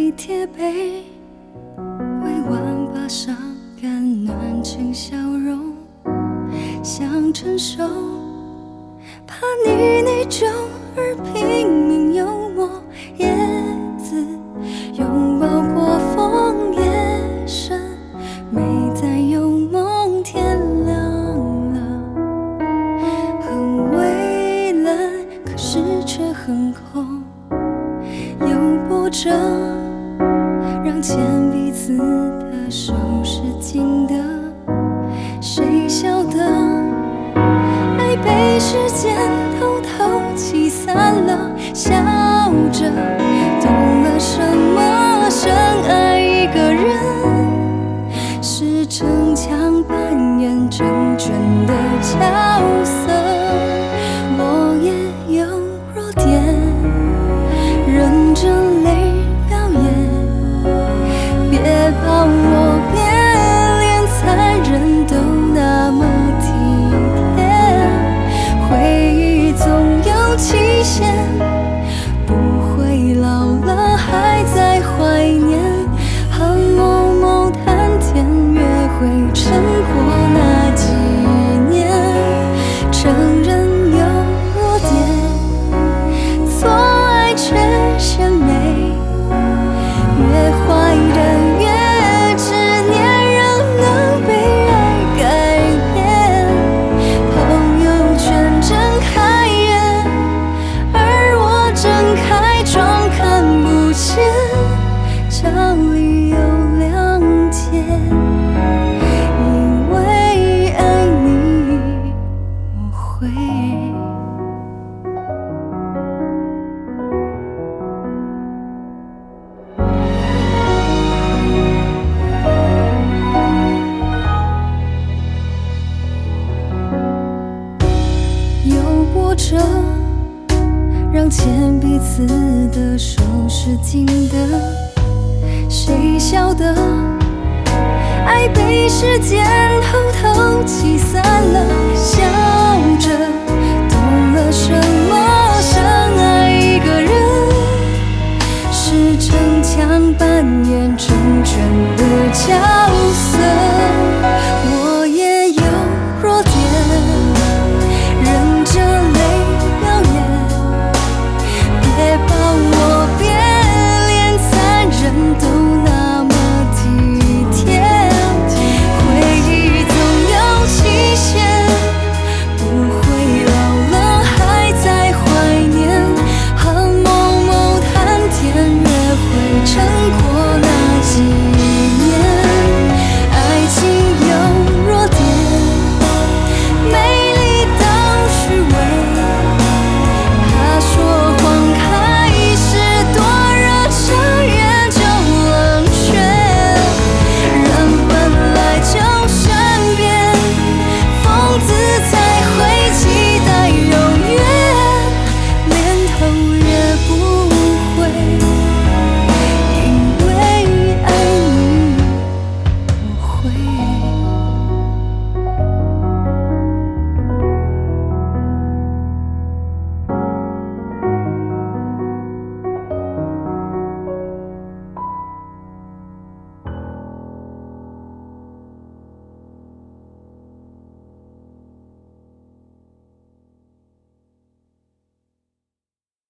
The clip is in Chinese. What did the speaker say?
泪贴背，委婉把伤感暖成笑容，想承受，怕你内疚而拼命幽默。叶子拥抱过枫叶深，没再有梦，天亮了，很蔚蓝，可是却很空。有波折，让牵彼此的手是紧的，谁晓得爱被时间偷偷挤散了，笑着懂了什么深爱一个人，是逞强扮演成全的角色。我也有弱点，忍着泪表演，别把我变连残忍都那么体贴，回忆总有期限，不会老了还在怀念，和某某谈天约会撑过那几年，承认有弱点，错爱却鲜美，越坏的越执念，仍能被爱改变。朋友圈睁开眼，而我睁开装看不见，角里有两天，因为爱你，我会。有波折，让牵彼此的手是紧的，谁晓得爱被时间偷偷挤散了，笑着懂了什么深爱一个人，是逞强扮演成全